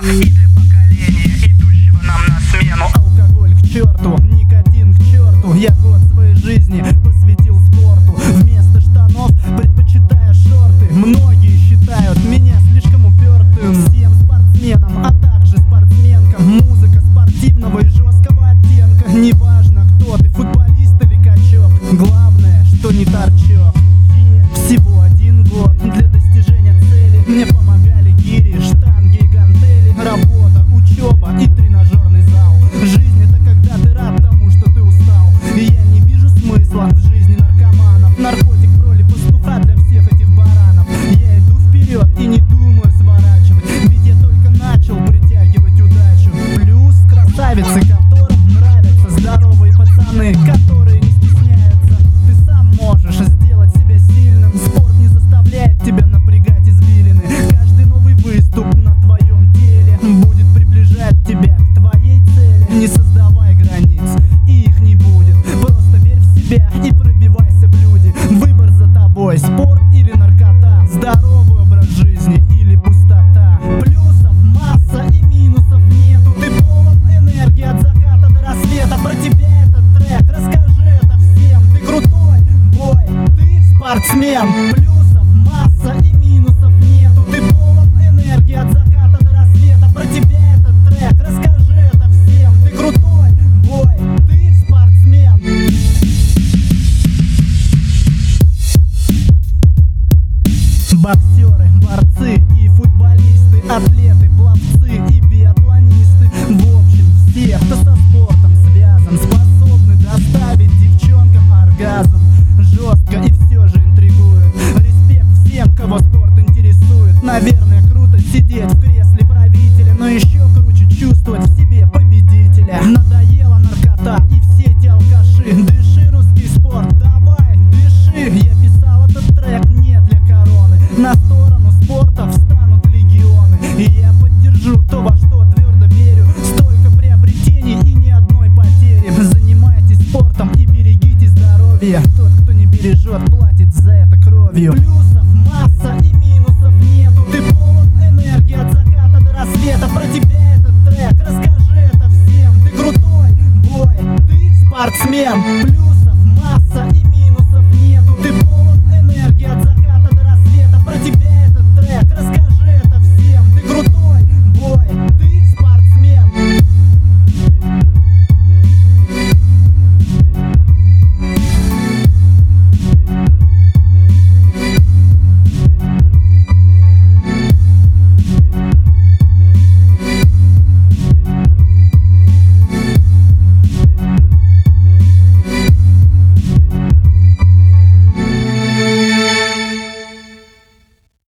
и для поколения, идущего нам на смену. Алкоголь к черту, никотин к черту. Я год своей жизни посвятил спорту. Вместо штанов предпочитаю шорты. Многие считают меня слишком упертым. Всем спортсменам, а также спортсменкам музыка спортивного и жесткого оттенка. Неважно, кто ты, футболист или качок, главное, что не торчок. Всего 1 год для достижения цели. Мне помогали гири, штанги и гантели. Работа, учеба и тренажерный зал. Жизнь — это когда ты рад тому, что ты устал. И я не вижу смысла в жизни наркоманов. Наркотик в роли пастуха для всех этих баранов. Я иду вперед и не думаю сворачивать, ведь я только начал притягивать удачу. Плюс красавицы, которым нравятся здоровые пацаны, которые не стесняются. Ты сам можешь сделать себя сильным. Спорт не заставляет тебя напрягать извилины. Каждый новый выступ на твоем теле будет приближать тебя к твоей цели. Не создавай границ, и их не будет. Просто верь в себя и пробивайся в люди. Выбор за тобой: спорт или наркота, здоровый образ жизни или пустота. Плюсов масса и минусов нету. Ты полон энергии от заката до рассвета. Про тебя этот трек, расскажи это всем. Ты крутой бой, ты спортсмен. Плюсов масса и минусов нету. Ты полон энергии от заката до рассвета. Про тебя этот трек, расскажи это всем. Ты крутой бой, ты спортсмен. Боксеры, борцы и футболисты, атлеты, пловцы и биатлонисты. В общем, все, кто со спортом связан, способны доставить девчонкам оргазм. Жестко и все же интригует. Респект всем, кого спорт интересует. Наверное, круто сидеть в кресле правителя, но еще круче чувствовать в себе победителя. Надоела наркота и все эти алкаши. Дыши, русский спорт, давай, дыши. Я писал этот трек не для короны. На сторону спорта встанут легионы. И я поддержу то, во что твердо верю. Столько приобретений и ни одной потери. Занимайтесь спортом и берегите здоровье. Тот, кто не бережет, платит за это кровью. Плюсов масса и минусов нету. Ты полон энергии от заката до рассвета. Про тебя этот трек, расскажи это всем. Ты крутой бой, ты спортсмен.